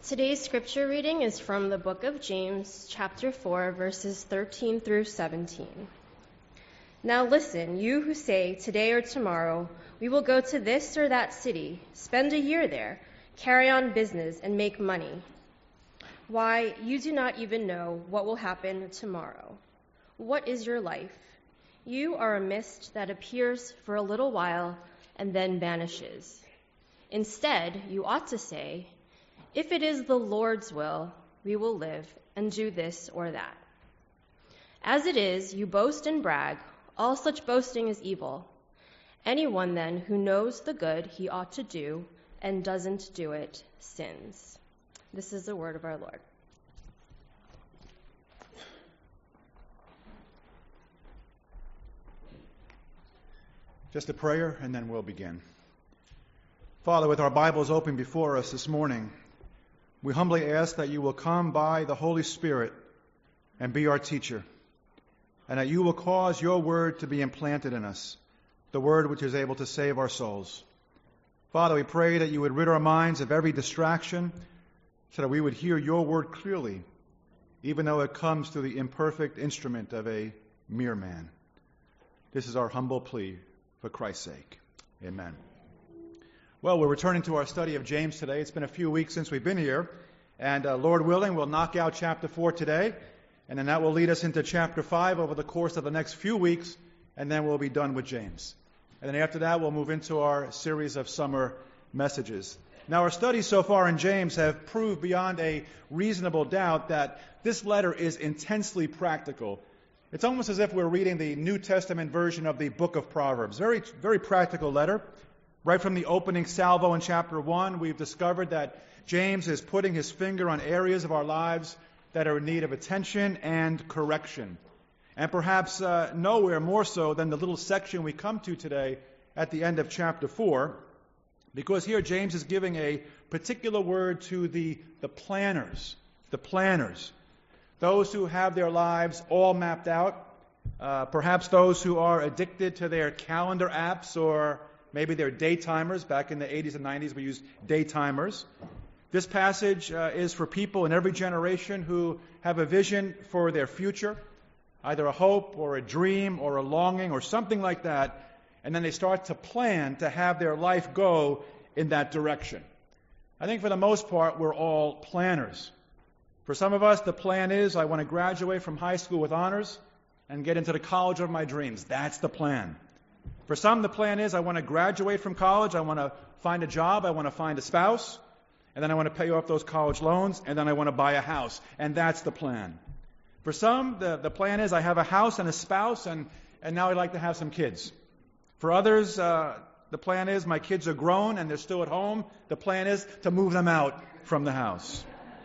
Today's scripture reading is from the book of James, chapter 4, verses 13 through 17. Now listen, you who say, today or tomorrow, we will go to this or that city, spend a year there, carry on business, and make money. Why, you do not even know what will happen tomorrow. What is your life? You are a mist that appears for a little while and then vanishes. Instead, you ought to say, if it is the Lord's will, we will live and do this or that. As it is, you boast and brag. All such boasting is evil. Anyone then who knows the good he ought to do and doesn't do it sins. This is the word of our Lord. Just a prayer, and then we'll begin. Father, with our Bibles open before us this morning, we humbly ask that you will come by the Holy Spirit and be our teacher, and that you will cause your word to be implanted in us, the word which is able to save our souls. Father, we pray that you would rid our minds of every distraction so that we would hear your word clearly, even though it comes through the imperfect instrument of a mere man. This is our humble plea for Christ's sake. Amen. Well, we're returning to our study of James today. It's been a few weeks since we've been here, and Lord willing, we'll knock out chapter 4 today, and then that will lead us into chapter 5 over the course of the next few weeks, and then we'll be done with James. And then after that, we'll move into our series of summer messages. Now, our studies so far in James have proved beyond a reasonable doubt that this letter is intensely practical. It's almost as if we're reading the New Testament version of the book of Proverbs. Very, very practical letter. Right from the opening salvo in chapter 1, we've discovered that James is putting his finger on areas of our lives that are in need of attention and correction. And perhaps nowhere more so than the little section we come to today at the end of chapter 4, because here James is giving a particular word to the planners, those who have their lives all mapped out, perhaps those who are addicted to their calendar apps or maybe they're daytimers. Back in the 80s and 90s, we used daytimers. This passage is for people in every generation who have a vision for their future, either a hope or a dream or a longing or something like that, and then they start to plan to have their life go in that direction. I think for the most part, we're all planners. For some of us, the plan is, I want to graduate from high school with honors and get into the college of my dreams. That's the plan. For some, the plan is, I want to graduate from college, I want to find a job, I want to find a spouse, and then I want to pay off those college loans, and then I want to buy a house. And that's the plan. For some, the plan is, I have a house and a spouse, and now I'd like to have some kids. For others, the plan is, my kids are grown and they're still at home. The plan is to move them out from the house.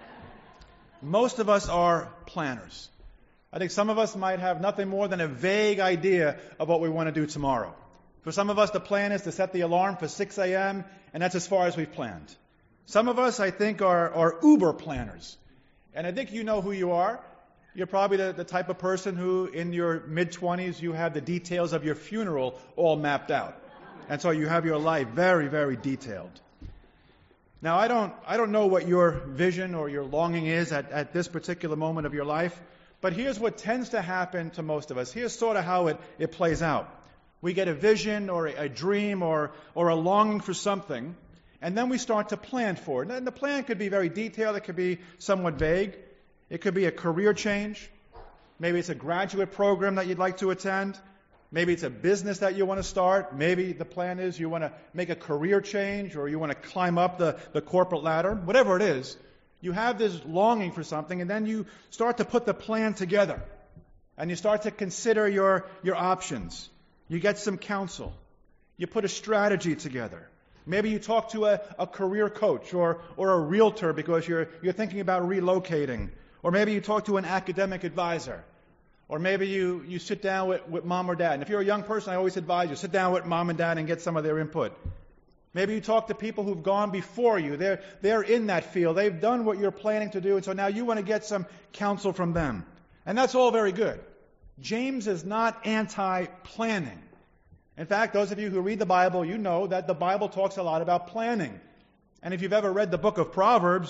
Most of us are planners. I think some of us might have nothing more than a vague idea of what we want to do tomorrow. For some of us, the plan is to set the alarm for 6 a.m., and that's as far as we've planned. Some of us, I think, are uber planners. And I think you know who you are. You're probably the type of person who, in your mid-20s, you have the details of your funeral all mapped out. And so you have your life very, very detailed. Now, I don't know what your vision or your longing is at this particular moment of your life, but here's what tends to happen to most of us. Here's sort of how it plays out. We get a vision or a dream or a longing for something, and then we start to plan for it. And the plan could be very detailed. It could be somewhat vague. It could be a career change. Maybe it's a graduate program that you'd like to attend. Maybe it's a business that you want to start. Maybe the plan is you want to make a career change or you want to climb up the corporate ladder. Whatever it is, you have this longing for something, and then you start to put the plan together. And you start to consider your options. You get some counsel. You put a strategy together. Maybe you talk to a career coach or a realtor because you're thinking about relocating. Or maybe you talk to an academic advisor. Or maybe you sit down with mom or dad. And if you're a young person, I always advise you, sit down with mom and dad and get some of their input. Maybe you talk to people who've gone before you. They're in that field. They've done what you're planning to do, and so now you want to get some counsel from them. And that's all very good. James is not anti-planning. In fact, those of you who read the Bible, you know that the Bible talks a lot about planning. And if you've ever read the book of Proverbs,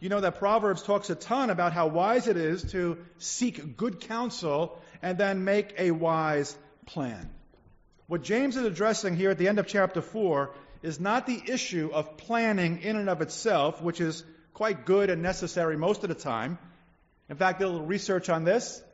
you know that Proverbs talks a ton about how wise it is to seek good counsel and then make a wise plan. What James is addressing here at the end of chapter 4 is not the issue of planning in and of itself, which is quite good and necessary most of the time. In fact, a little research on this.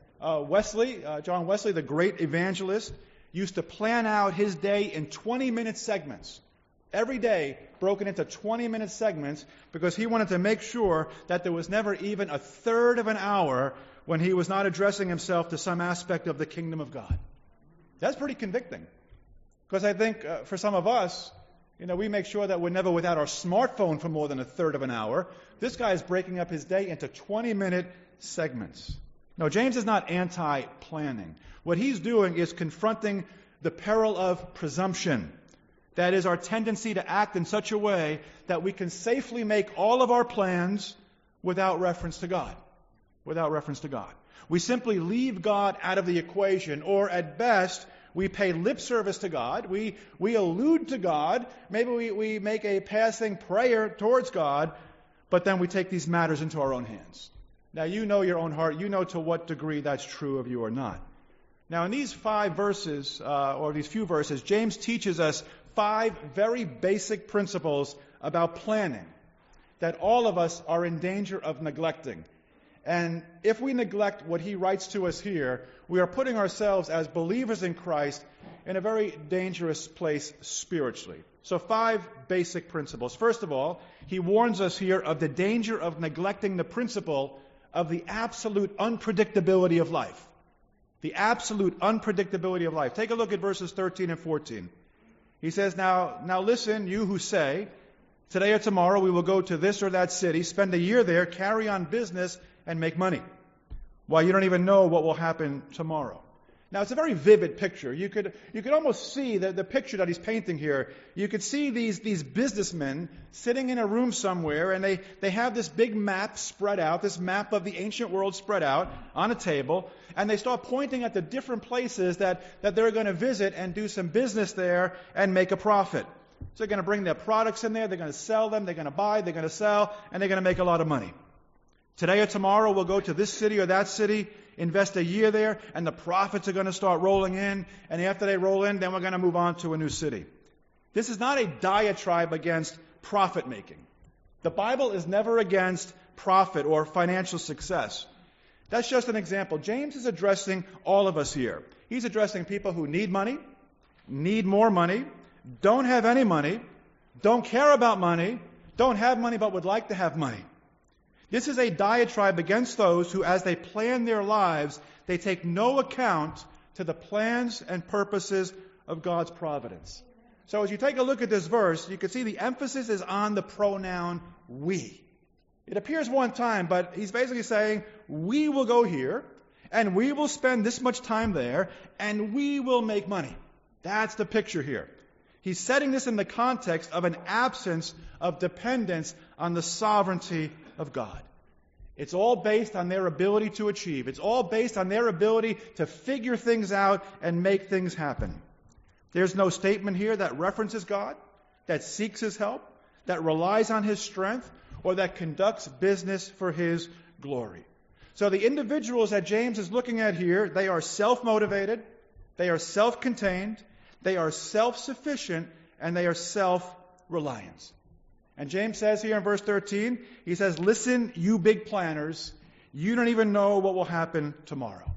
John Wesley, the great evangelist, used to plan out his day in 20-minute segments. Every day broken into 20-minute segments because he wanted to make sure that there was never even a third of an hour when he was not addressing himself to some aspect of the kingdom of God. That's pretty convicting. Because I think for some of us, we make sure that we're never without our smartphone for more than a third of an hour. This guy is breaking up his day into 20-minute segments. No, James is not anti-planning. What he's doing is confronting the peril of presumption. That is our tendency to act in such a way that we can safely make all of our plans without reference to God. Without reference to God. We simply leave God out of the equation, or at best, we pay lip service to God. We allude to God. Maybe we make a passing prayer towards God, but then we take these matters into our own hands. Now, you know your own heart. You know to what degree that's true of you or not. Now, in these 5 verses, or these few verses, James teaches us 5 very basic principles about planning that all of us are in danger of neglecting. And if we neglect what he writes to us here, we are putting ourselves as believers in Christ in a very dangerous place spiritually. So 5 basic principles. First of all, he warns us here of the danger of neglecting the principle of the absolute unpredictability of life. The absolute unpredictability of life. Take a look at verses 13 and 14. He says, Now listen, you who say, today or tomorrow we will go to this or that city, spend a year there, carry on business, and make money. Well, you don't even know what will happen tomorrow. Now, it's a very vivid picture. You could almost see the picture that he's painting here. You could see these businessmen sitting in a room somewhere, and they have this big map spread out, this map of the ancient world spread out on a table, and they start pointing at the different places that they're going to visit and do some business there and make a profit. So they're going to bring their products in there, they're going to sell them, they're going to buy, they're going to sell, and they're going to make a lot of money. Today or tomorrow we'll go to this city or that city, invest a year there, and the profits are going to start rolling in, and after they roll in, then we're going to move on to a new city. This is not a diatribe against profit making. The Bible is never against profit or financial success. That's just an example. James is addressing all of us here. He's addressing people who need money, need more money, don't have any money, don't care about money, don't have money but would like to have money. This is a diatribe against those who, as they plan their lives, they take no account to the plans and purposes of God's providence. So as you take a look at this verse, you can see the emphasis is on the pronoun we. It appears one time, but he's basically saying, we will go here, and we will spend this much time there, and we will make money. That's the picture here. He's setting this in the context of an absence of dependence on the sovereignty of God. It's all based on their ability to achieve. It's all based on their ability to figure things out and make things happen. There's no statement here that references God, that seeks His help, that relies on His strength, or that conducts business for His glory. So the individuals that James is looking at here, they are self-motivated, they are self-contained, they are self-sufficient, and they are self-reliant. And James says here in verse 13, he says, listen, you big planners, you don't even know what will happen tomorrow.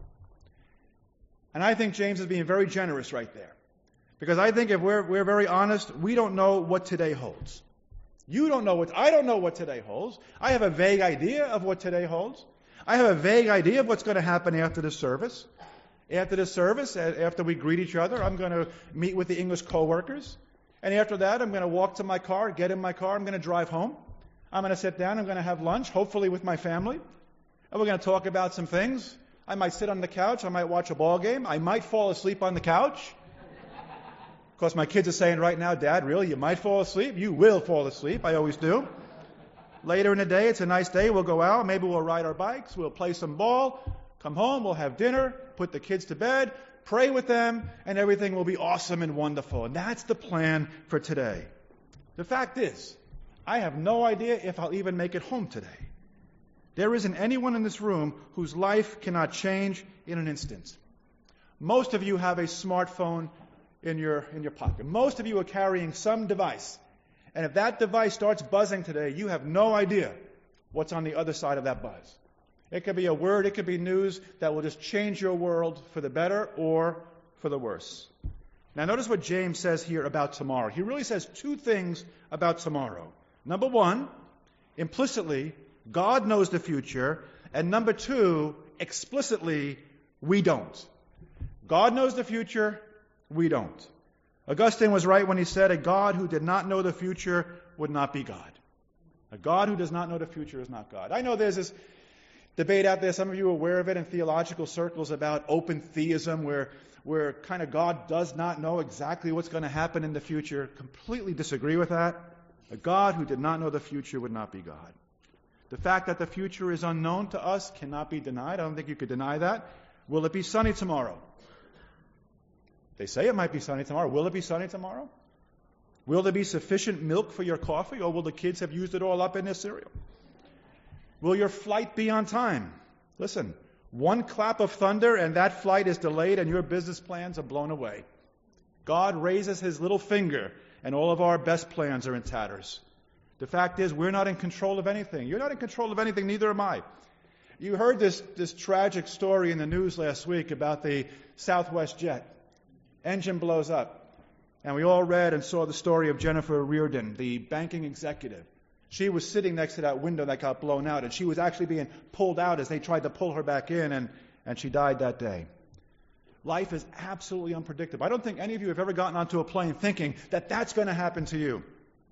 And I think James is being very generous right there. Because I think if we're very honest, we don't know what today holds. I don't know what today holds. I have a vague idea of what today holds. I have a vague idea of what's going to happen after the service. After the service, after we greet each other, I'm going to meet with the English co-workers. And after that, I'm going to walk to my car, get in my car, I'm going to drive home. I'm going to sit down, I'm going to have lunch, hopefully with my family. And we're going to talk about some things. I might sit on the couch, I might watch a ball game, I might fall asleep on the couch. Of course, my kids are saying right now, Dad, really, you might fall asleep? You will fall asleep, I always do. Later in the day, it's a nice day, we'll go out, maybe we'll ride our bikes, we'll play some ball, come home, we'll have dinner, put the kids to bed, pray with them, and everything will be awesome and wonderful. And that's the plan for today. The fact is, I have no idea if I'll even make it home today. There isn't anyone in this room whose life cannot change in an instant. Most of you have a smartphone in your pocket. Most of you are carrying some device. And if that device starts buzzing today, you have no idea what's on the other side of that buzz. It could be a word, it could be news that will just change your world for the better or for the worse. Now notice what James says here about tomorrow. He really says two things about tomorrow. Number one, implicitly, God knows the future. And number two, explicitly, we don't. God knows the future, we don't. Augustine was right when he said, a God who did not know the future would not be God. A God who does not know the future is not God. I know there's this debate out there, some of you are aware of it in theological circles, about open theism, where kind of God does not know exactly what's going to happen in the future. Completely disagree with that. A God who did not know the future would not be God. The fact that the future is unknown to us cannot be denied. I don't think you could deny that. Will it be sunny tomorrow? They say it might be sunny tomorrow. Will it be sunny tomorrow? Will there be sufficient milk for your coffee, or will the kids have used it all up in their cereal? Will your flight be on time? Listen, one clap of thunder and that flight is delayed and your business plans are blown away. God raises his little finger and all of our best plans are in tatters. The fact is, we're not in control of anything. You're not in control of anything, neither am I. You heard this tragic story in the news last week about the Southwest jet. Engine blows up. And we all read and saw the story of Jennifer Reardon, the banking executive. She was sitting next to that window that got blown out, and she was actually being pulled out as they tried to pull her back in, and she died that day. Life is absolutely unpredictable. I don't think any of you have ever gotten onto a plane thinking that that's going to happen to you.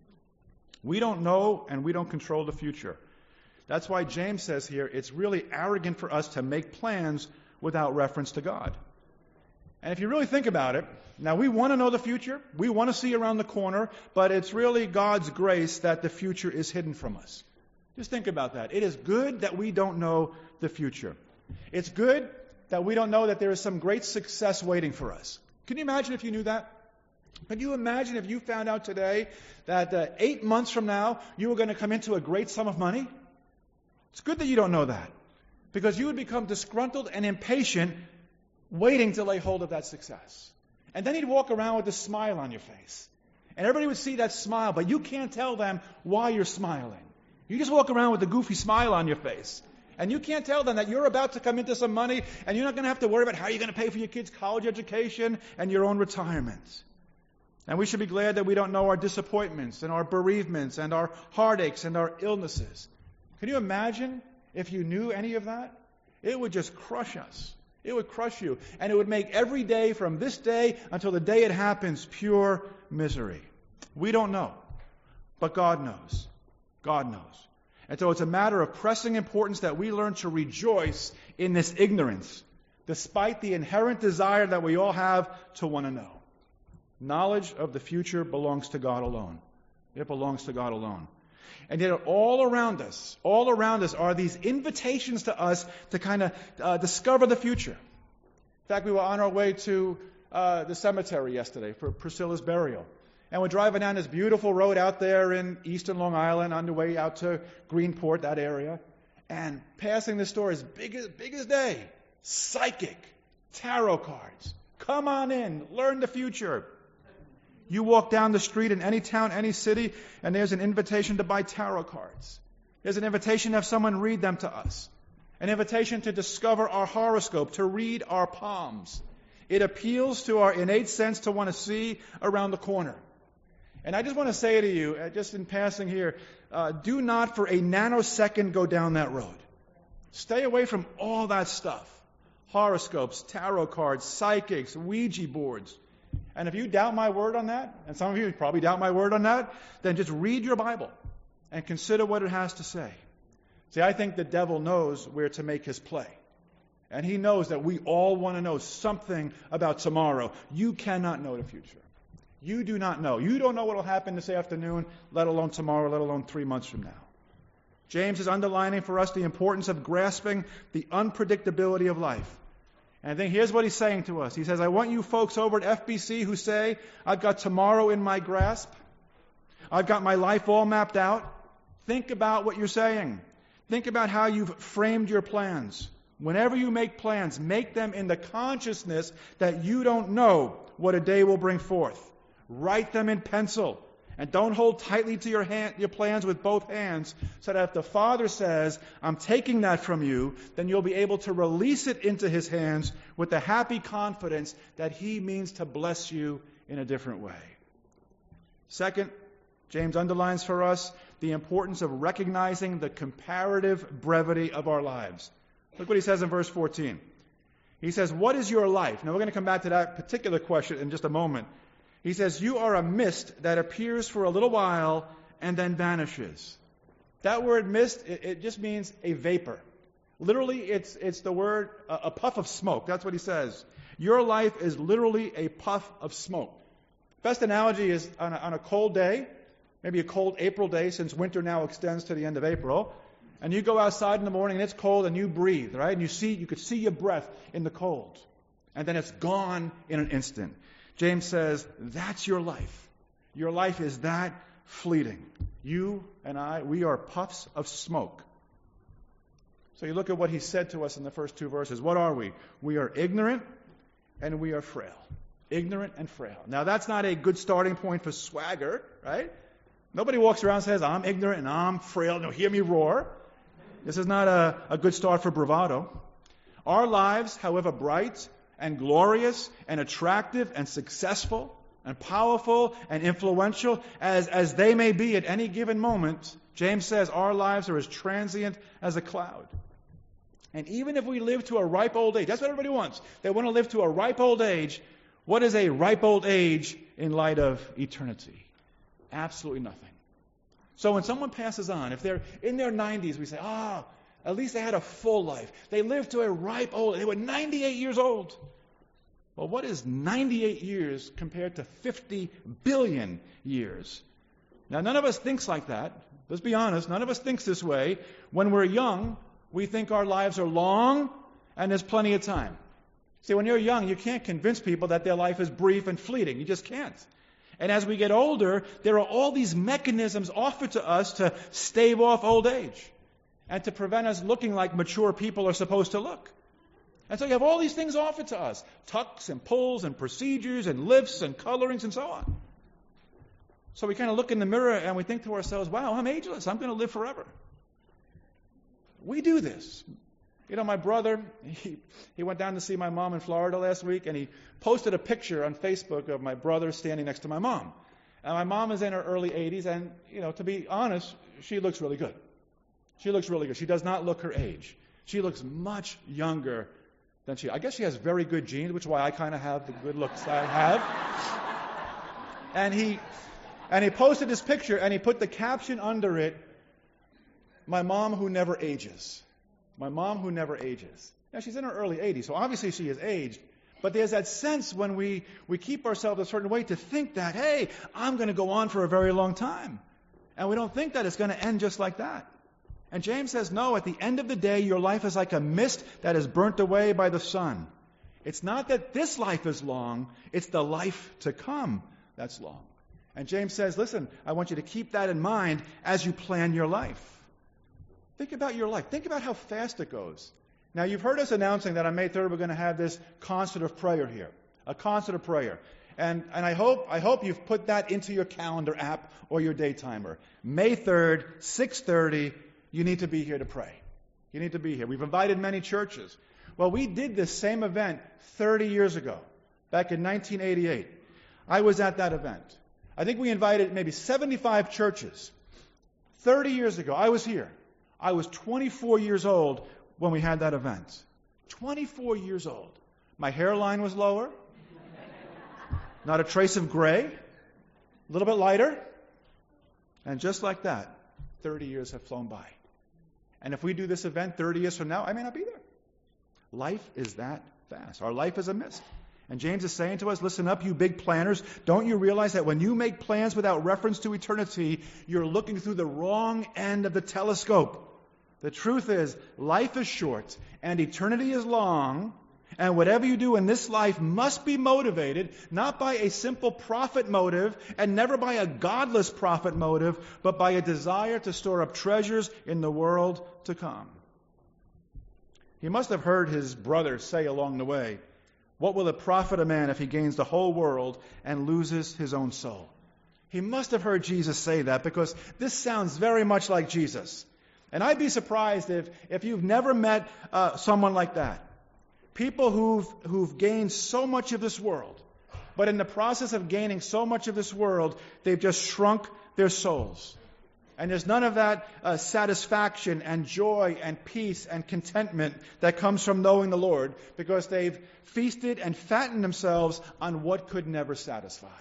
We don't know, and we don't control the future. That's why James says here, it's really arrogant for us to make plans without reference to God. And if you really think about it, now we want to know the future, we want to see around the corner, but it's really God's grace that the future is hidden from us. Just think about that. It is good that we don't know the future. It's good that we don't know that there is some great success waiting for us. Can you imagine if you knew that? Can you imagine if you found out today that 8 months from now you were going to come into a great sum of money? It's good that you don't know that, because you would become disgruntled and impatient waiting to lay hold of that success. And then you'd walk around with a smile on your face. And everybody would see that smile, but you can't tell them why you're smiling. You just walk around with a goofy smile on your face. And you can't tell them that you're about to come into some money and you're not going to have to worry about how you're going to pay for your kids' college education and your own retirement. And we should be glad that we don't know our disappointments and our bereavements and our heartaches and our illnesses. Can you imagine if you knew any of that? It would just crush us. It would crush you. And it would make every day from this day until the day it happens pure misery. We don't know. But God knows. God knows. And so it's a matter of pressing importance that we learn to rejoice in this ignorance, despite the inherent desire that we all have to want to know. Knowledge of the future belongs to God alone. It belongs to God alone. And yet all around us are these invitations to us to kind of discover the future. In fact, we were on our way to the cemetery yesterday for Priscilla's burial. And we're driving down this beautiful road out there in eastern Long Island on the way out to Greenport, that area. And passing the store as big as day. Psychic. Tarot cards. Come on in. Learn the future. You walk down the street in any town, any city, and there's an invitation to buy tarot cards. There's an invitation to have someone read them to us. An invitation to discover our horoscope, to read our palms. It appeals to our innate sense to want to see around the corner. And I just want to say to you, just in passing here, do not for a nanosecond go down that road. Stay away from all that stuff. Horoscopes, tarot cards, psychics, Ouija boards. And if you doubt my word on that, and some of you probably doubt my word on that, then just read your Bible and consider what it has to say. See, I think the devil knows where to make his play. And he knows that we all want to know something about tomorrow. You cannot know the future. You do not know. You don't know what will happen this afternoon, let alone tomorrow, let alone 3 months from now. James is underlining for us the importance of grasping the unpredictability of life. And I think here's what he's saying to us. He says, I want you folks over at FBC who say, I've got tomorrow in my grasp. I've got my life all mapped out. Think about what you're saying. Think about how you've framed your plans. Whenever you make plans, make them in the consciousness that you don't know what a day will bring forth. Write them in pencil. And don't hold tightly to your plans with both hands, so that if the Father says, I'm taking that from you, then you'll be able to release it into His hands with the happy confidence that He means to bless you in a different way. Second, James underlines for us the importance of recognizing the comparative brevity of our lives. Look what he says in verse 14. He says, what is your life? Now we're going to come back to that particular question in just a moment. He says, you are a mist that appears for a little while and then vanishes. That word mist, it just means a vapor. Literally, it's the word, a puff of smoke. That's what he says. Your life is literally a puff of smoke. Best analogy is on a cold day, maybe a cold April day, since winter now extends to the end of April, and you go outside in the morning and it's cold and you breathe, right? And you could see your breath in the cold. And then it's gone in an instant. James says, that's your life. Your life is that fleeting. You and I, we are puffs of smoke. So you look at what he said to us in the first two verses. What are we? We are ignorant and we are frail. Ignorant and frail. Now that's not a good starting point for swagger, right? Nobody walks around and says, I'm ignorant and I'm frail. No, hear me roar. This is not a good start for bravado. Our lives, however bright and glorious and attractive and successful and powerful and influential as they may be at any given moment, James says our lives are as transient as a cloud. And even if we live to a ripe old age, that's what everybody wants. They want to live to a ripe old age. What is a ripe old age in light of eternity? Absolutely nothing. So when someone passes on, if they're in their 90s, we say, at least they had a full life. They lived to a ripe old age. They were 98 years old. Well, what is 98 years compared to 50 billion years? Now, none of us thinks like that. Let's be honest. None of us thinks this way. When we're young, we think our lives are long and there's plenty of time. See, when you're young, you can't convince people that their life is brief and fleeting. You just can't. And as we get older, there are all these mechanisms offered to us to stave off old age and to prevent us looking like mature people are supposed to look. And so you have all these things offered to us, tucks and pulls and procedures and lifts and colorings and so on. So we kind of look in the mirror and we think to ourselves, wow, I'm ageless. I'm going to live forever. We do this. You know, my brother, he went down to see my mom in Florida last week, and he posted a picture on Facebook of my brother standing next to my mom. And my mom is in her early 80s, and, you know, to be honest, she looks really good. She looks really good. She does not look her age. She looks much younger than I guess she has very good genes, which is why I kind of have the good looks I have. And he posted this picture, and he put the caption under it, "My mom who never ages." My mom who never ages. Now, she's in her early 80s, so obviously she is aged. But there's that sense when we keep ourselves a certain way to think that, hey, I'm going to go on for a very long time. And we don't think that it's going to end just like that. And James says, no, at the end of the day, your life is like a mist that is burnt away by the sun. It's not that this life is long, it's the life to come that's long. And James says, listen, I want you to keep that in mind as you plan your life. Think about your life. Think about how fast it goes. Now, you've heard us announcing that on May 3rd we're going to have this concert of prayer here, a concert of prayer. And I hope you've put that into your calendar app or your day timer. May 3rd, 6:30, you need to be here to pray. You need to be here. We've invited many churches. Well, we did this same event 30 years ago, back in 1988. I was at that event. I think we invited maybe 75 churches. 30 years ago, I was here. I was 24 years old when we had that event. 24 years old. My hairline was lower. Not a trace of gray. A little bit lighter. And just like that, 30 years have flown by. And if we do this event 30 years from now, I may not be there. Life is that fast. Our life is a mist. And James is saying to us, listen up, you big planners. Don't you realize that when you make plans without reference to eternity, you're looking through the wrong end of the telescope? The truth is, life is short and eternity is long, And whatever you do in this life must be motivated not by a simple profit motive and never by a godless profit motive, but by a desire to store up treasures in the world to come. He must have heard his brother say along the way, "What will it profit a man if he gains the whole world and loses his own soul?" He must have heard Jesus say that, because this sounds very much like Jesus. And I'd be surprised if you've never met someone like that. People who've gained so much of this world, but in the process of gaining so much of this world, they've just shrunk their souls. And there's none of that satisfaction and joy and peace and contentment that comes from knowing the Lord, because they've feasted and fattened themselves on what could never satisfy.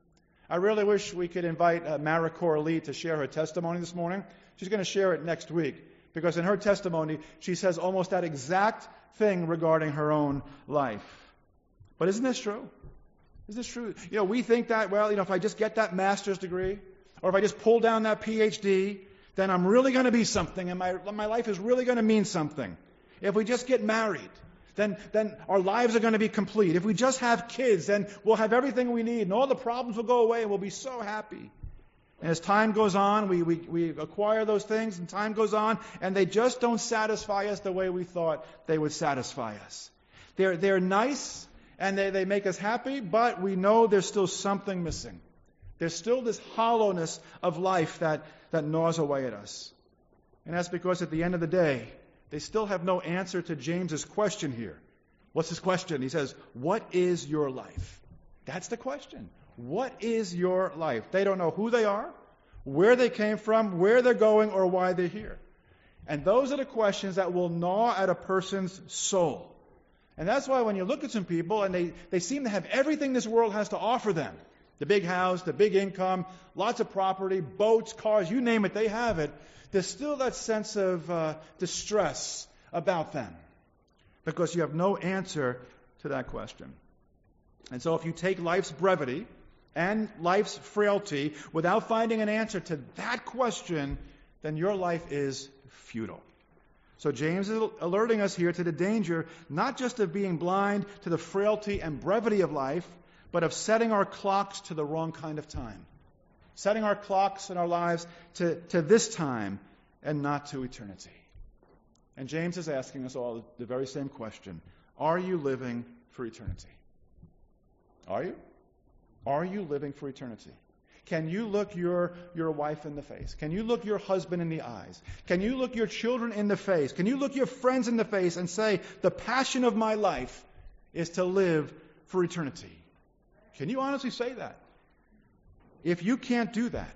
I really wish we could invite Mara Corley to share her testimony this morning. She's going to share it next week, because in her testimony, she says almost that exact thing regarding her own life. But isn't this true? Isn't this true? We think that, if I just get that master's degree, or if I just pull down that PhD, then I'm really going to be something, and my life is really going to mean something. If we just get married, then our lives are going to be complete. If we just have kids, then we'll have everything we need, and all the problems will go away, and we'll be so happy. And as time goes on, we acquire those things, and time goes on, and they just don't satisfy us the way we thought they would satisfy us. They're nice, and they make us happy, but we know there's still something missing. There's still this hollowness of life that gnaws away at us. And that's because at the end of the day, they still have no answer to James's question here. What's his question? He says, "What is your life?" That's the question. What is your life? They don't know who they are, where they came from, where they're going, or why they're here. And those are the questions that will gnaw at a person's soul. And that's why when you look at some people and they seem to have everything this world has to offer them, the big house, the big income, lots of property, boats, cars, you name it, they have it. There's still that sense of distress about them, because you have no answer to that question. And so if you take life's brevity and life's frailty without finding an answer to that question, then your life is futile. So James is alerting us here to the danger, not just of being blind to the frailty and brevity of life, but of setting our clocks to the wrong kind of time. Setting our clocks in our lives to this time and not to eternity. And James is asking us all the very same question. Are you living for eternity? Are you? Are you living for eternity? Can you look your wife in the face? Can you look your husband in the eyes? Can you look your children in the face? Can you look your friends in the face and say, the passion of my life is to live for eternity? Can you honestly say that? If you can't do that,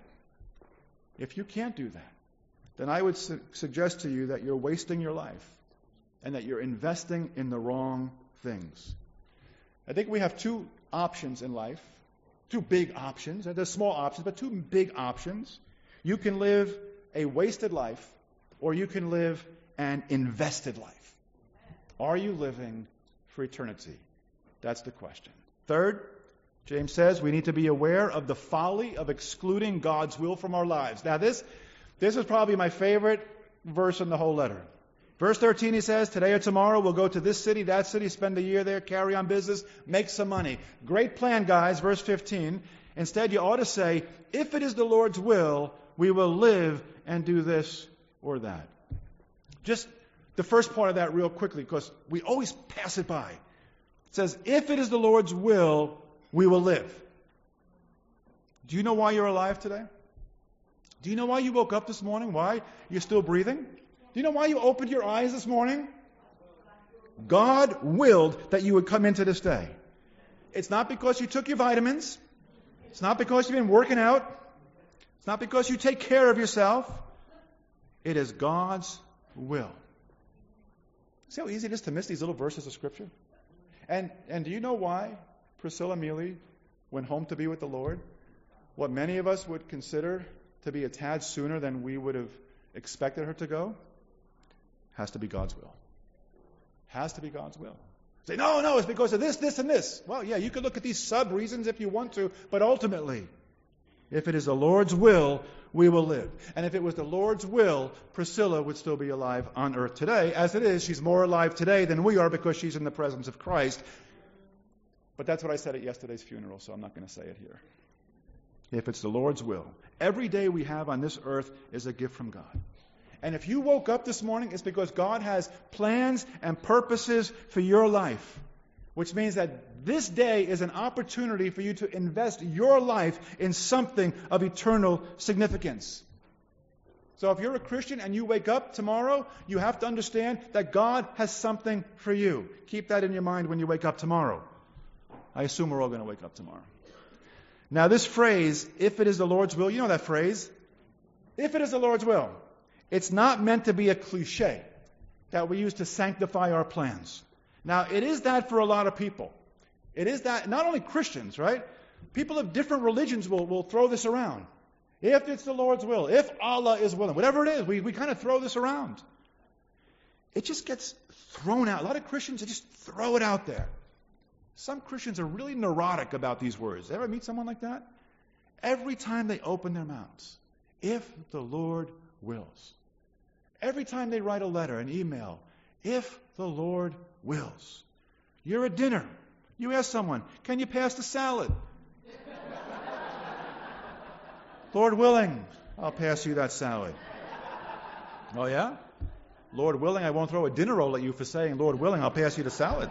then I would suggest to you that you're wasting your life and that you're investing in the wrong things. I think we have two options in life, two big options. There's small options, but two big options. You can live a wasted life, or you can live an invested life. Are you living for eternity? That's the question. Third, James says we need to be aware of the folly of excluding God's will from our lives. Now this is probably my favorite verse in the whole letter. Verse 13, he says, today or tomorrow we'll go to this city, that city, spend a year there, carry on business, make some money. Great plan, guys. Verse 15. Instead, you ought to say, if it is the Lord's will, we will live and do this or that. Just the first part of that real quickly, because we always pass it by. It says, if it is the Lord's will, we will live. Do you know why you're alive today? Do you know why you woke up this morning? Why you're still breathing? Do you know why you opened your eyes this morning? God willed that you would come into this day. It's not because you took your vitamins. It's not because you've been working out. It's not because you take care of yourself. It is God's will. See how easy it is to miss these little verses of Scripture? And do you know why Priscilla Mealy went home to be with the Lord? What many of us would consider to be a tad sooner than we would have expected her to go? Has to be God's will. Has to be God's will. Say, no, it's because of this, this, and this. Well, yeah, you could look at these sub-reasons if you want to, but ultimately, if it is the Lord's will, we will live. And if it was the Lord's will, Priscilla would still be alive on earth today. As it is, she's more alive today than we are because she's in the presence of Christ. But that's what I said at yesterday's funeral, so I'm not going to say it here. If it's the Lord's will. Every day we have on this earth is a gift from God. And if you woke up this morning, it's because God has plans and purposes for your life. Which means that this day is an opportunity for you to invest your life in something of eternal significance. So if you're a Christian and you wake up tomorrow, you have to understand that God has something for you. Keep that in your mind when you wake up tomorrow. I assume we're all going to wake up tomorrow. Now this phrase, if it is the Lord's will, you know that phrase? If it is the Lord's will. It's not meant to be a cliche that we use to sanctify our plans. Now, it is that for a lot of people. It is that, not only Christians, right? People of different religions will throw this around. If it's the Lord's will, if Allah is willing, whatever it is, we kind of throw this around. It just gets thrown out. A lot of Christians just throw it out there. Some Christians are really neurotic about these words. Ever meet someone like that? Every time they open their mouths, if the Lord wills. Every time they write a letter, an email, if the Lord wills. You're at dinner. You ask someone, can you pass the salad? Lord willing, I'll pass you that salad. Oh yeah? Lord willing, I won't throw a dinner roll at you for saying, Lord willing, I'll pass you the salad.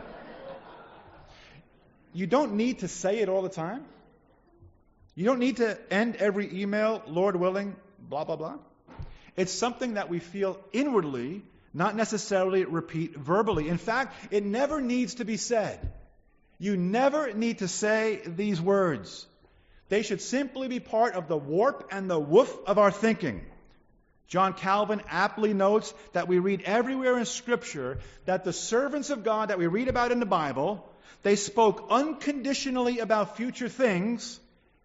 You don't need to say it all the time. You don't need to end every email, Lord willing, blah, blah, blah. It's something that we feel inwardly, not necessarily repeat verbally. In fact, it never needs to be said. You never need to say these words. They should simply be part of the warp and the woof of our thinking. John Calvin aptly notes that we read everywhere in Scripture that the servants of God that we read about in the Bible, they spoke unconditionally about future things,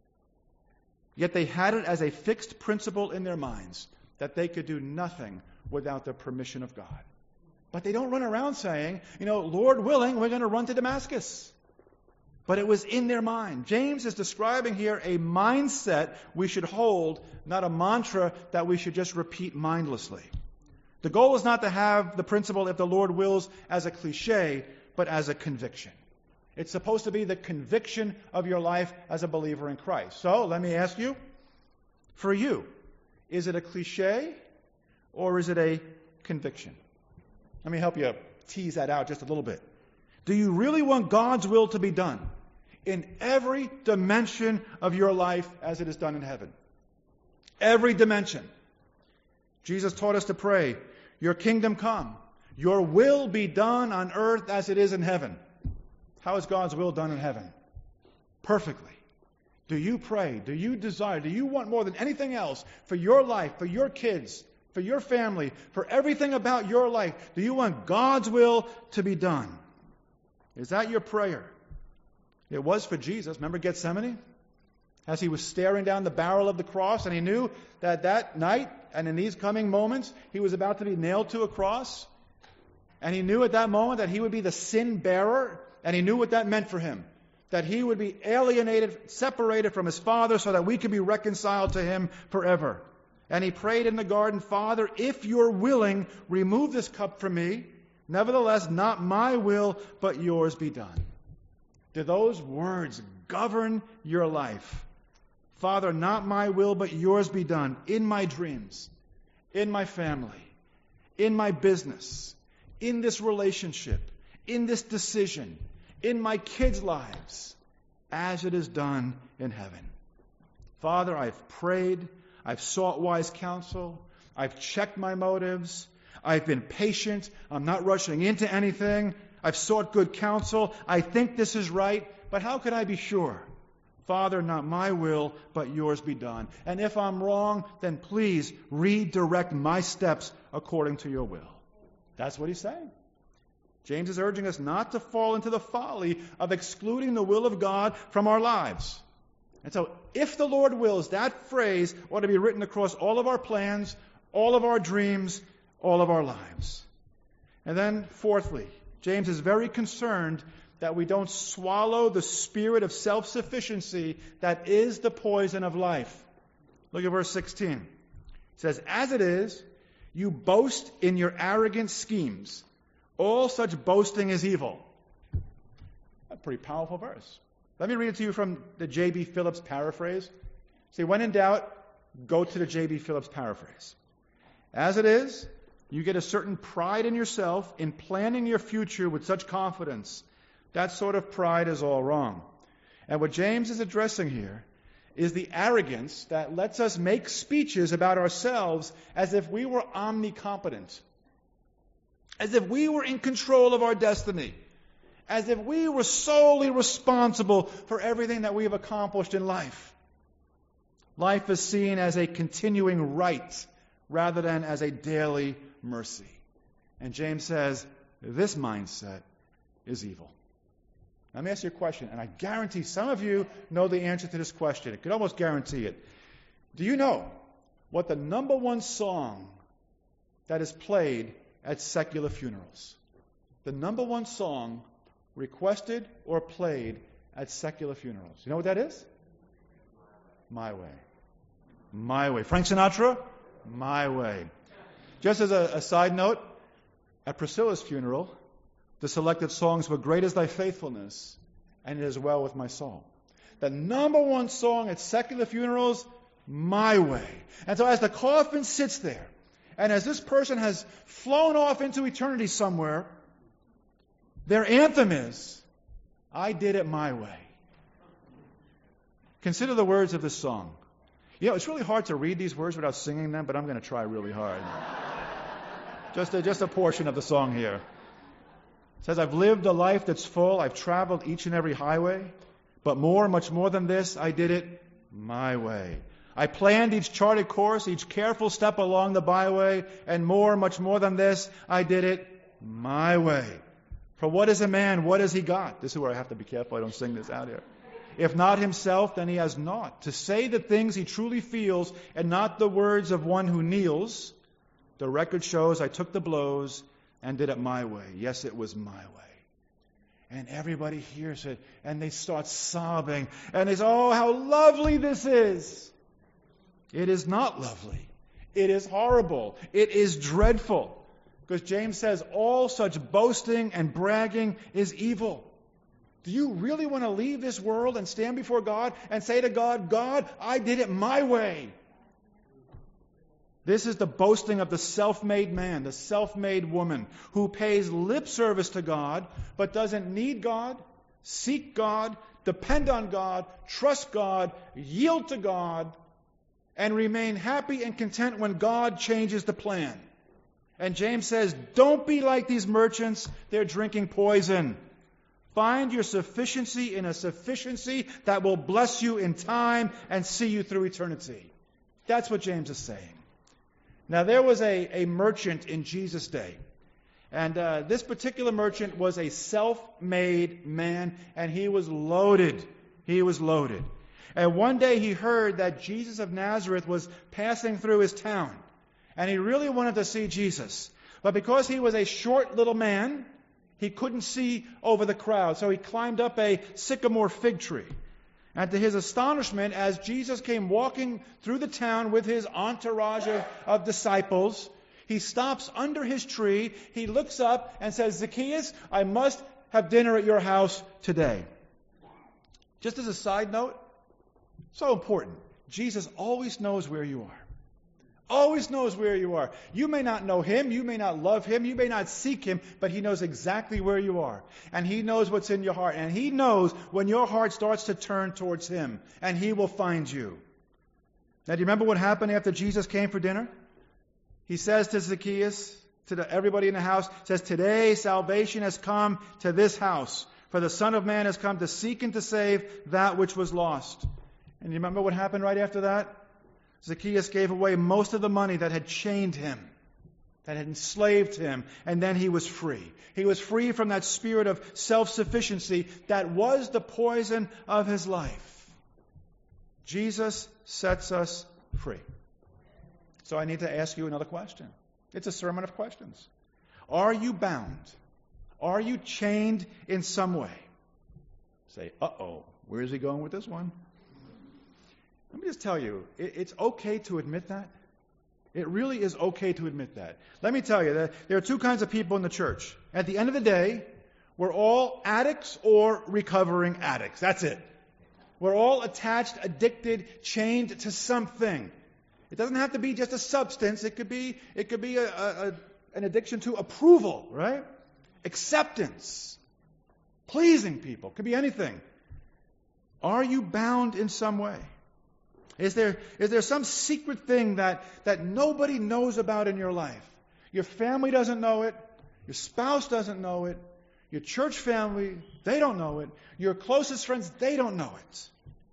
yet they had it as a fixed principle in their minds that they could do nothing without the permission of God. But they don't run around saying, Lord willing, we're going to run to Damascus. But it was in their mind. James is describing here a mindset we should hold, not a mantra that we should just repeat mindlessly. The goal is not to have the principle, if the Lord wills, as a cliche, but as a conviction. It's supposed to be the conviction of your life as a believer in Christ. So, let me ask you, for you, is it a cliche or is it a conviction? Let me help you tease that out just a little bit. Do you really want God's will to be done in every dimension of your life as it is done in heaven? Every dimension. Jesus taught us to pray, your kingdom come, your will be done on earth as it is in heaven. How is God's will done in heaven? Perfectly. Do you pray? Do you desire? Do you want more than anything else for your life, for your kids, for your family, for everything about your life? Do you want God's will to be done? Is that your prayer? It was for Jesus. Remember Gethsemane? As he was staring down the barrel of the cross, and he knew that that night and in these coming moments, he was about to be nailed to a cross. And he knew at that moment that he would be the sin bearer, and he knew what that meant for him. That he would be alienated, separated from his Father so that we could be reconciled to him forever. And he prayed in the garden, Father, if you're willing, remove this cup from me. Nevertheless, not my will, but yours be done. Do those words govern your life? Father, not my will, but yours be done in my dreams, in my family, in my business, in this relationship, in this decision, in my kids' lives, as it is done in heaven. Father, I've prayed, I've sought wise counsel, I've checked my motives, I've been patient, I'm not rushing into anything, I've sought good counsel, I think this is right, but how could I be sure? Father, not my will, but yours be done. And if I'm wrong, then please redirect my steps according to your will. That's what he's saying. James is urging us not to fall into the folly of excluding the will of God from our lives. And so, if the Lord wills, that phrase ought to be written across all of our plans, all of our dreams, all of our lives. And then, fourthly, James is very concerned that we don't swallow the spirit of self-sufficiency that is the poison of life. Look at verse 16. It says, "As it is, you boast in your arrogant schemes. All such boasting is evil." A pretty powerful verse. Let me read it to you from the J.B. Phillips paraphrase. See, when in doubt, go to the J.B. Phillips paraphrase. "As it is, you get a certain pride in yourself in planning your future with such confidence. That sort of pride is all wrong." And what James is addressing here is the arrogance that lets us make speeches about ourselves as if we were omnicompetent, as if we were in control of our destiny, as if we were solely responsible for everything that we have accomplished in life. Life is seen as a continuing right rather than as a daily mercy. And James says, this mindset is evil. Let me ask you a question, and I guarantee some of you know the answer to this question. I could almost guarantee it. Do you know what the number one song that is played at secular funerals? The number one song requested or played at secular funerals. You know what that is? My Way. My Way. Frank Sinatra? My Way. Just as a side note, at Priscilla's funeral, the selected songs were "Great is Thy Faithfulness" and "It Is Well With My Soul." The number one song at secular funerals, My Way. And so as the coffin sits there, and as this person has flown off into eternity somewhere, their anthem is, "I did it my way." Consider the words of this song. You know, it's really hard to read these words without singing them, but I'm going to try really hard. Just a portion of the song here. It says, "I've lived a life that's full. I've traveled each and every highway. But much more than this, I did it my way. I planned each charted course, each careful step along the byway. And much more than this, I did it my way. For what is a man? What has he got?" This is where I have to be careful I don't sing this out here. "If not himself, then he has naught. To say the things he truly feels, and not the words of one who kneels. The record shows I took the blows and did it my way. Yes, it was my way." And everybody hears it, and they start sobbing, and they say, "Oh, how lovely this is." It is not lovely. It is horrible. It is dreadful. Because James says all such boasting and bragging is evil. Do you really want to leave this world and stand before God and say to God, "God, I did it my way"? This is the boasting of the self-made man, the self-made woman, who pays lip service to God, but doesn't need God, seek God, depend on God, trust God, yield to God, and remain happy and content when God changes the plan. And James says, don't be like these merchants. They're drinking poison. Find your sufficiency in a sufficiency that will bless you in time and see you through eternity. That's what James is saying. Now, there was a merchant in Jesus' day. And this particular merchant was a self-made man, and he was loaded. He was loaded. And one day he heard that Jesus of Nazareth was passing through his town. And he really wanted to see Jesus. But because he was a short little man, he couldn't see over the crowd. So he climbed up a sycamore fig tree. And to his astonishment, as Jesus came walking through the town with his entourage of disciples, he stops under his tree, he looks up and says, "Zacchaeus, I must have dinner at your house today." Just as a side note, so important, Jesus always knows where you are. Always knows where you are. You may not know Him, you may not love Him, you may not seek Him, but He knows exactly where you are. And He knows what's in your heart. And He knows when your heart starts to turn towards Him. And He will find you. Now, do you remember what happened after Jesus came for dinner? He says to Zacchaeus, everybody in the house, says, "Today salvation has come to this house. For the Son of Man has come to seek and to save that which was lost." And you remember what happened right after that? Zacchaeus gave away most of the money that had chained him, that had enslaved him, and then he was free. He was free from that spirit of self-sufficiency that was the poison of his life. Jesus sets us free. So I need to ask you another question. It's a sermon of questions. Are you bound? Are you chained in some way? Say, uh-oh, where is he going with this one? Let me just tell you, it's okay to admit that. It really is okay to admit that. Let me tell you that there are two kinds of people in the church. At the end of the day, we're all addicts or recovering addicts. That's it. We're all attached, addicted, chained to something. It doesn't have to be just a substance. It could be an addiction to approval, right? Acceptance. Pleasing people. It could be anything. Are you bound in some way? Is there some secret thing that nobody knows about in your life? Your family doesn't know it. Your spouse doesn't know it. Your church family, they don't know it. Your closest friends, they don't know it.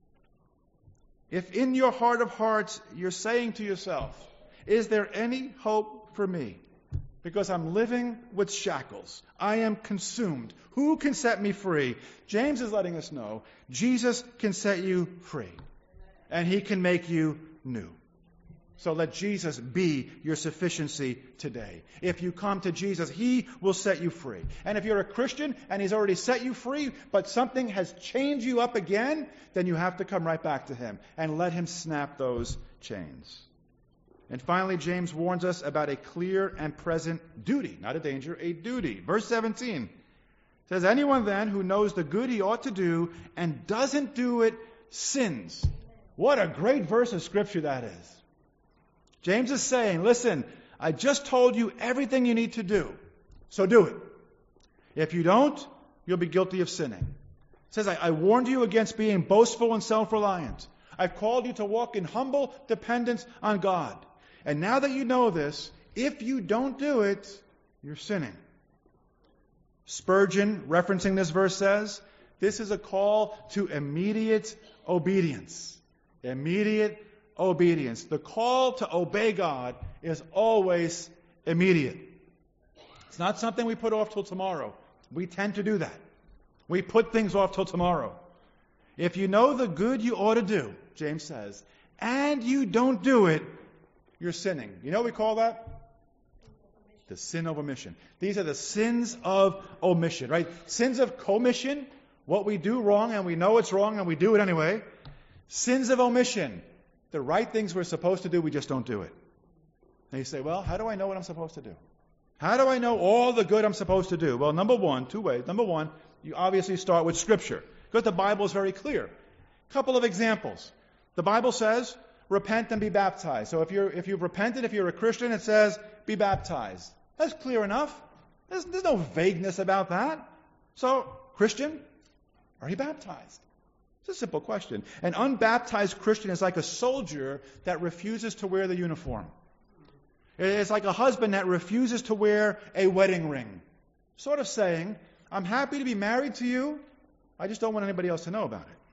If in your heart of hearts you're saying to yourself, is there any hope for me? Because I'm living with shackles. I am consumed. Who can set me free? James is letting us know Jesus can set you free. And He can make you new. So let Jesus be your sufficiency today. If you come to Jesus, He will set you free. And if you're a Christian and He's already set you free, but something has chained you up again, then you have to come right back to Him and let Him snap those chains. And finally, James warns us about a clear and present duty, not a danger, a duty. Verse 17 says, anyone then who knows the good he ought to do and doesn't do it sins. What a great verse of Scripture that is. James is saying, listen, I just told you everything you need to do, so do it. If you don't, you'll be guilty of sinning. It says, I warned you against being boastful and self-reliant. I've called you to walk in humble dependence on God. And now that you know this, if you don't do it, you're sinning. Spurgeon, referencing this verse, says, this is a call to immediate obedience. Immediate obedience. The call to obey God is always immediate. It's not something we put off till tomorrow. We tend to do that. We put things off till tomorrow. If you know the good you ought to do, James says, and you don't do it, you're sinning. You know what we call that? The sin of omission. These are the sins of omission, right? Sins of commission, what we do wrong and we know it's wrong and we do it anyway. Sins of omission, the right things we're supposed to do, we just don't do it. And you say, well, how do I know what I'm supposed to do? How do I know all the good I'm supposed to do? Well, number one, two ways. Number one, you obviously start with Scripture, because the Bible is very clear. A couple of examples. The Bible says, repent and be baptized. So if you've repented, if you're a Christian, it says, be baptized. That's clear enough. There's no vagueness about that. So, Christian, are you baptized? It's a simple question. An unbaptized Christian is like a soldier that refuses to wear the uniform. It's like a husband that refuses to wear a wedding ring. Sort of saying, I'm happy to be married to you, I just don't want anybody else to know about it.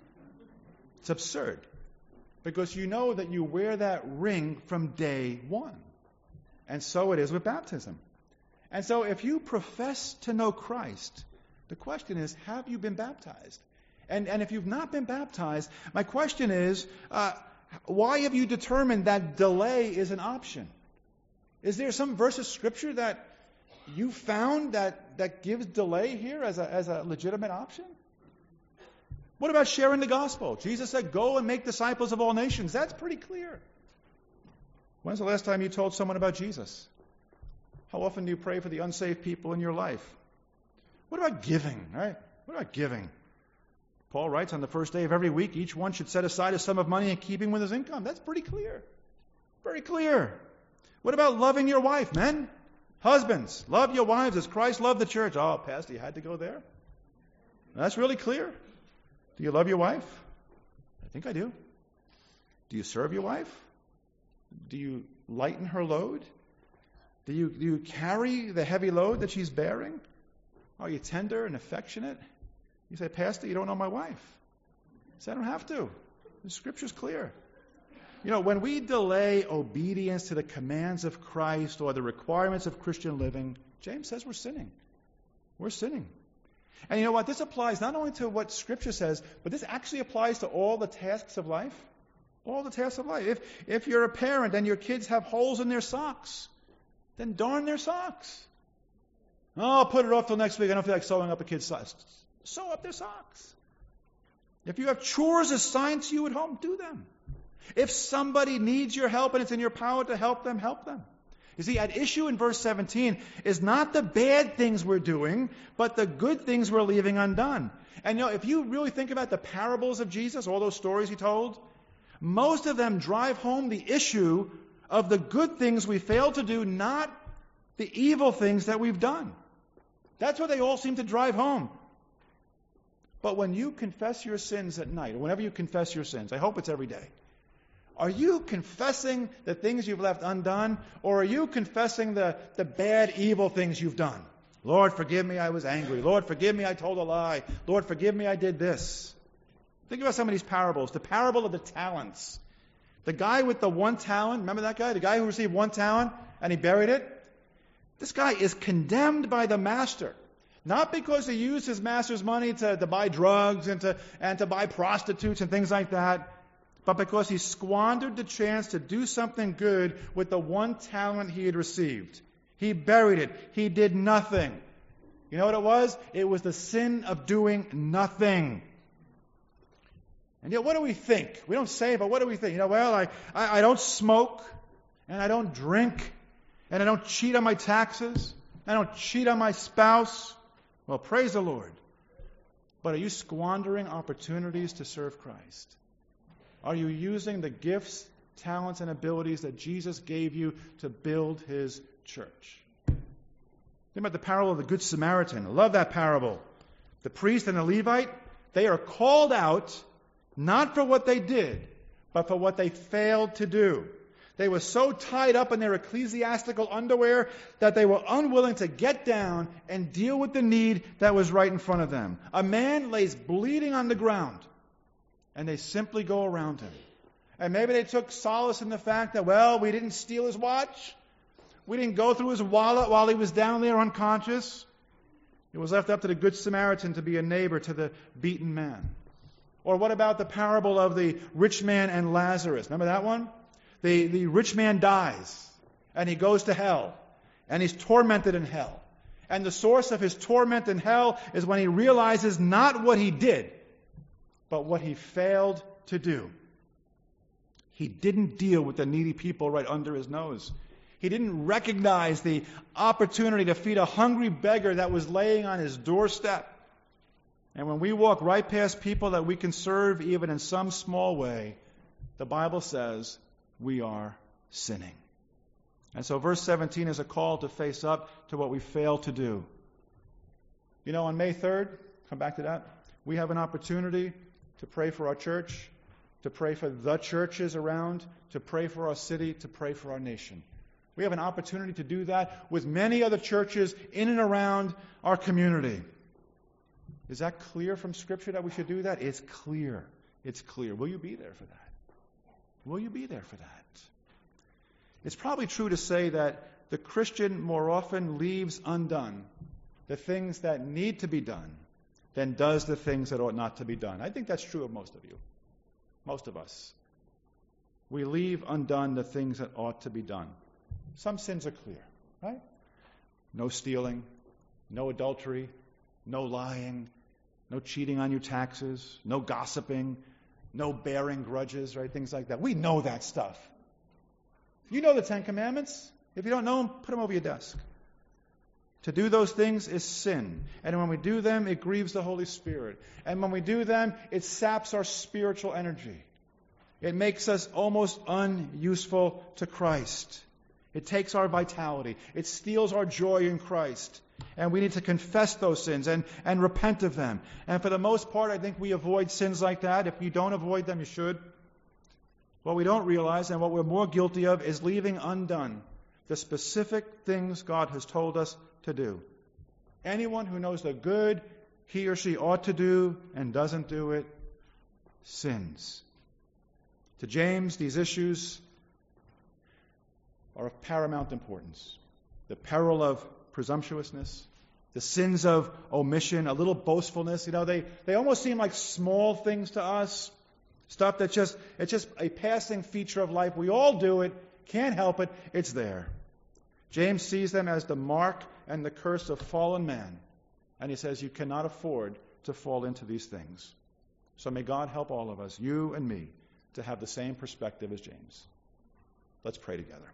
It's absurd. Because you know that you wear that ring from day one. And so it is with baptism. And so if you profess to know Christ, the question is, have you been baptized? And if you've not been baptized, my question is, why have you determined that delay is an option? Is there some verse of Scripture that you found that gives delay here as a legitimate option? What about sharing the gospel? Jesus said, go and make disciples of all nations. That's pretty clear. When's the last time you told someone about Jesus? How often do you pray for the unsaved people in your life? What about giving, right? What about giving? Paul writes, on the first day of every week, each one should set aside a sum of money in keeping with his income. That's pretty clear. Very clear. What about loving your wife, men? Husbands, love your wives as Christ loved the church. Oh, Pastor, you had to go there? That's really clear. Do you love your wife? I think I do. Do you serve your wife? Do you lighten her load? Do you carry the heavy load that she's bearing? Are you tender and affectionate? You say, Pastor, you don't know my wife. I say, I don't have to. The Scripture's clear. You know, when we delay obedience to the commands of Christ or the requirements of Christian living, James says we're sinning. We're sinning. And you know what? This applies not only to what Scripture says, but this actually applies to all the tasks of life. All the tasks of life. If you're a parent and your kids have holes in their socks, then darn their socks. Oh, I'll put it off till next week. I don't feel like sewing up a kid's socks. Sew up their socks. If you have chores assigned to you at home, do them. If somebody needs your help and it's in your power to help them, help them. You see, at issue in verse 17 is not the bad things we're doing, but the good things we're leaving undone. And if you really think about the parables of Jesus, all those stories he told, most of them drive home the issue of the good things we fail to do, not the evil things that we've done. That's what they all seem to drive home. But when you confess your sins at night, or whenever you confess your sins, I hope it's every day, are you confessing the things you've left undone, or are you confessing the bad, evil things you've done? Lord, forgive me, I was angry. Lord, forgive me, I told a lie. Lord, forgive me, I did this. Think about some of these parables. The parable of the talents. The guy with the 1 talent, remember that guy? The guy who received 1 talent and he buried it? This guy is condemned by the master. Not because he used his master's money to buy drugs and to buy prostitutes and things like that, but because he squandered the chance to do something good with the 1 talent he had received. He buried it. He did nothing. You know what it was? It was the sin of doing nothing. And yet, what do we think? We don't say it, but what do we think? I don't smoke, and I don't drink, and I don't cheat on my taxes, I don't cheat on my spouse. Well, praise the Lord. But are you squandering opportunities to serve Christ? Are you using the gifts, talents, and abilities that Jesus gave you to build His church? Think about the parable of the Good Samaritan. I love that parable. The priest and the Levite, they are called out not for what they did, but for what they failed to do. They were so tied up in their ecclesiastical underwear that they were unwilling to get down and deal with the need that was right in front of them. A man lays bleeding on the ground, and they simply go around him. And maybe they took solace in the fact that, we didn't steal his watch. We didn't go through his wallet while he was down there unconscious. It was left up to the Good Samaritan to be a neighbor to the beaten man. Or what about the parable of the rich man and Lazarus? Remember that one? The rich man dies, and he goes to hell, and he's tormented in hell. And the source of his torment in hell is when he realizes not what he did, but what he failed to do. He didn't deal with the needy people right under his nose. He didn't recognize the opportunity to feed a hungry beggar that was laying on his doorstep. And when we walk right past people that we can serve, even in some small way, the Bible says we are sinning. And so verse 17 is a call to face up to what we fail to do. On May 3rd, come back to that, we have an opportunity to pray for our church, to pray for the churches around, to pray for our city, to pray for our nation. We have an opportunity to do that with many other churches in and around our community. Is that clear from Scripture that we should do that? It's clear. It's clear. Will you be there for that? Will you be there for that? It's probably true to say that the Christian more often leaves undone the things that need to be done than does the things that ought not to be done. I think that's true of most of you. Most of us. We leave undone the things that ought to be done. Some sins are clear, right? No stealing, no adultery, no lying, no cheating on your taxes, no gossiping, no bearing grudges, right? Things like that. We know that stuff. You know the 10 Commandments. If you don't know them, put them over your desk. To do those things is sin. And when we do them, it grieves the Holy Spirit. And when we do them, it saps our spiritual energy. It makes us almost unuseful to Christ. It takes our vitality. It steals our joy in Christ. And we need to confess those sins and repent of them. And for the most part, I think we avoid sins like that. If you don't avoid them, you should. What we don't realize and what we're more guilty of is leaving undone the specific things God has told us to do. Anyone who knows the good he or she ought to do and doesn't do it sins. To James, these issues are of paramount importance. The peril of presumptuousness, the sins of omission, a little boastfulness. They almost seem like small things to us. Stuff it's just a passing feature of life. We all do it, can't help it, it's there. James sees them as the mark and the curse of fallen man. And he says you cannot afford to fall into these things. So may God help all of us, you and me, to have the same perspective as James. Let's pray together.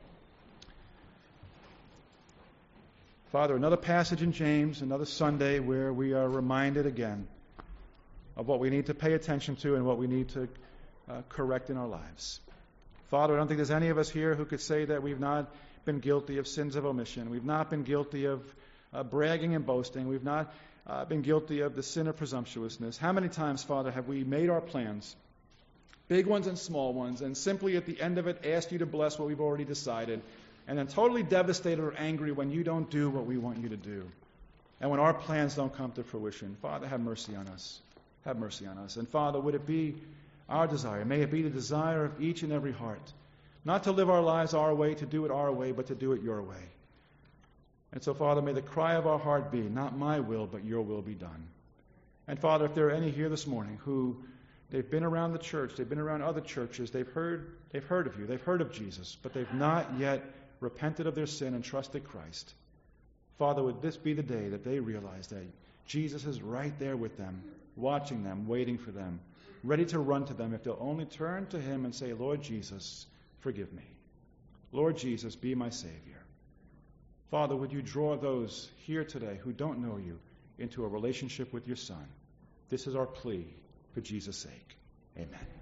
Father, another passage in James, another Sunday where we are reminded again of what we need to pay attention to and what we need to correct in our lives. Father, I don't think there's any of us here who could say that we've not been guilty of sins of omission. We've not been guilty of bragging and boasting. We've not been guilty of the sin of presumptuousness. How many times, Father, have we made our plans, big ones and small ones, and simply at the end of it asked you to bless what we've already decided, and then totally devastated or angry when you don't do what we want you to do, and when our plans don't come to fruition? Father, have mercy on us. Have mercy on us. And Father, would it be our desire, may it be the desire of each and every heart, not to live our lives our way, to do it our way, but to do it your way. And so, Father, may the cry of our heart be, not my will, but your will be done. And Father, if there are any here this morning who they've been around the church, they've been around other churches, they've heard of you, they've heard of Jesus, but they've not yet repented of their sin and trusted Christ. Father, would this be the day that they realize that Jesus is right there with them, watching them, waiting for them, ready to run to them if they'll only turn to him and say, Lord Jesus, forgive me. Lord Jesus, be my Savior. Father, would you draw those here today who don't know you into a relationship with your Son? This is our plea for Jesus' sake. Amen.